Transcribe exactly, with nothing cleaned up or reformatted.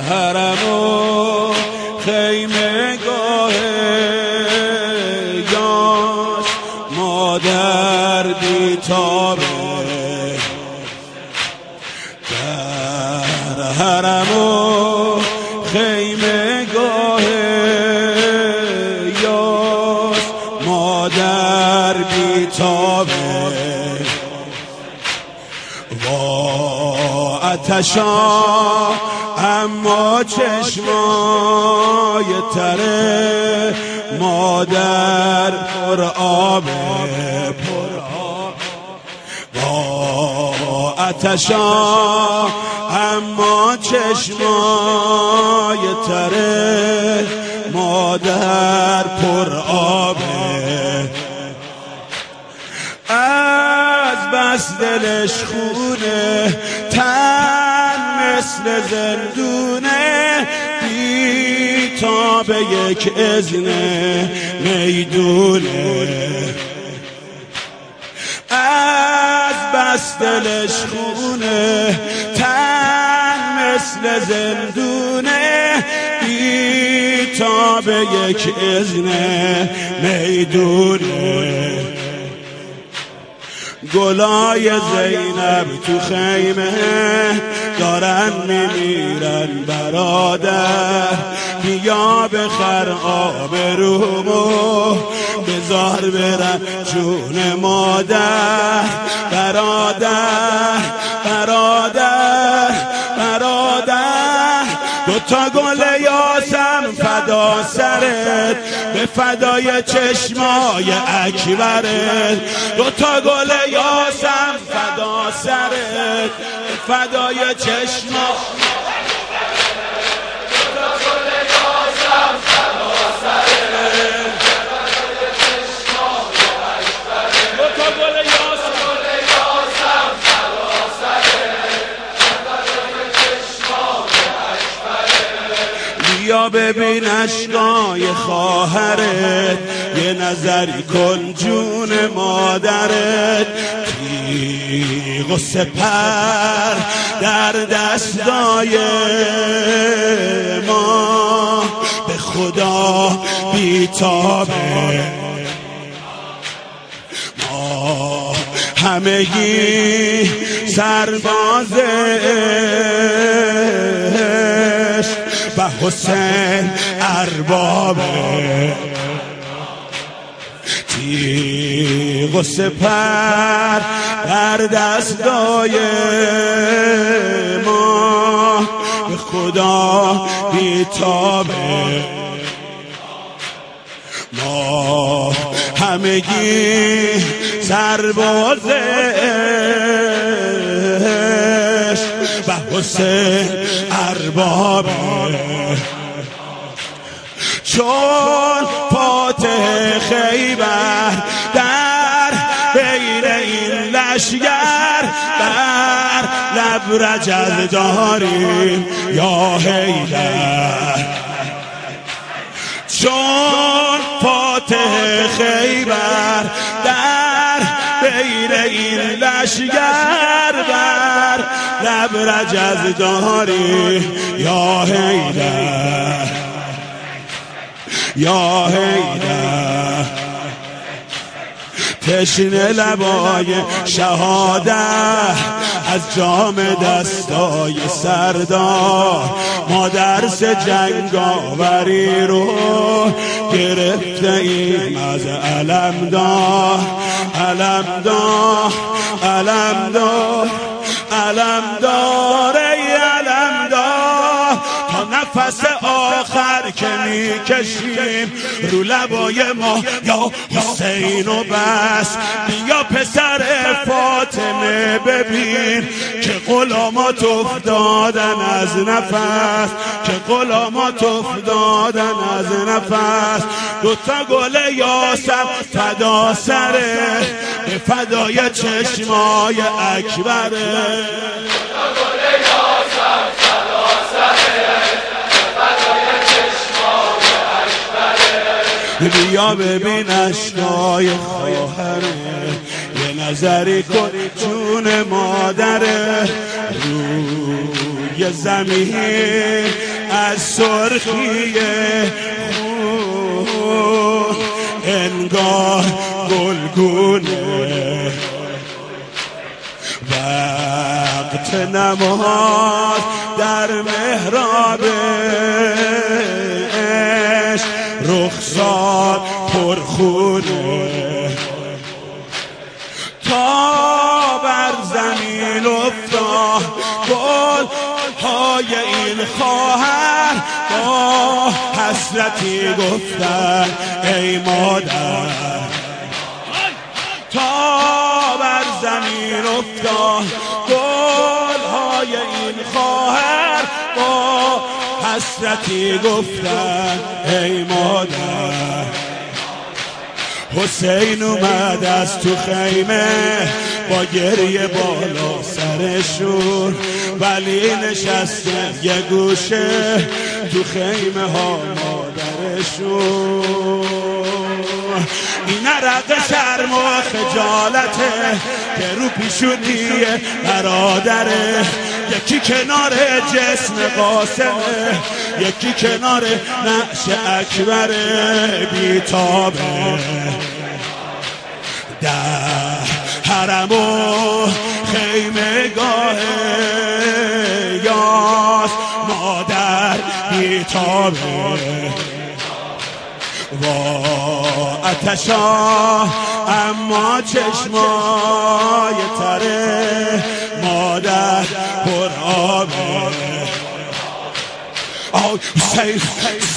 حرم و خیمه گاه یاش مادر بیتابه در حرم و خیمه گاه یاش مادر بیتابه وا آتشا اما چشمای تره مادر پر آبه پر آب وا آتشا اما چشمای تره مادر پر آبه از بس دلش خونه تن مثل زندونه بی تا به یک اذن میدونه از بس دلش خونه تن مثل زندونه بی تا به یک اذن میدونه گلای زینب تو خیمه دارن میمیرن برادر بیا بخر آب رومو بذار برن جون مادر برادر برادر برادر دوتا گل یاسم فدا سرت به فدای چشمای اکبرت دوتا گل یاسم فدا سرت به فدای چشمای دوتا گل یاسم فدا سرت دوتا گل یاسم یا ببین اشکای خواهرت یه نظری کن جون مادرت تیغ و سپر در دستای ما به خدا بیتابه ما همگی سربازش و حسین اربابه تیغ و سپر در دستای ما به خدا بیتابه ما همگی سربازش و حسین اربابه چون فاتح خیبر در بین این لشگر بر لب رجل داریم یا حیدر چون فاتح خیبر در بین این لشگر بر لب رجل داریم یا حیدر یا حیدر تشنه لبای شهادت از جام دستای سردار ما درس جنگاوری رو گرفته ایم از علمدار علمدار علمدار علمدار ای علمدار تا نفس آخر که میکشیم رو لبای ما یا حسین و بس بیا پسر فاطمه ببین که غلامات افتادن از نفس که غلامات افتادن از نفس دوتا گل یاسم فدا سره به فدای چشمای اکبره بیا ببین اشکای خواهره یه نظری کن جون مادره روی زمین از سرخی خون انگار گلگونه وقت نماز در محرابش رخسار پرخونه تا بر زمین افتاد گل های این خواهر با حسرتی گفتن ای مادر تا بر زمین افتاد گل های این خواهر با حسرتی گفتن ای مادر حسین اومد از تو خیمه با گریه بالا سرشون ولی نشسته یه گوشه تو خیمه ها مادرشون این عرق شرم و خجالته که رو پیشونی برادره یکی کنار جسم قاسمه یکی کنار نعش اکبره بیتابه در حرم و خیمه گاه یاس مادر بیتابه و آتشا اما چشمای تره مادر پر آبه آی حسین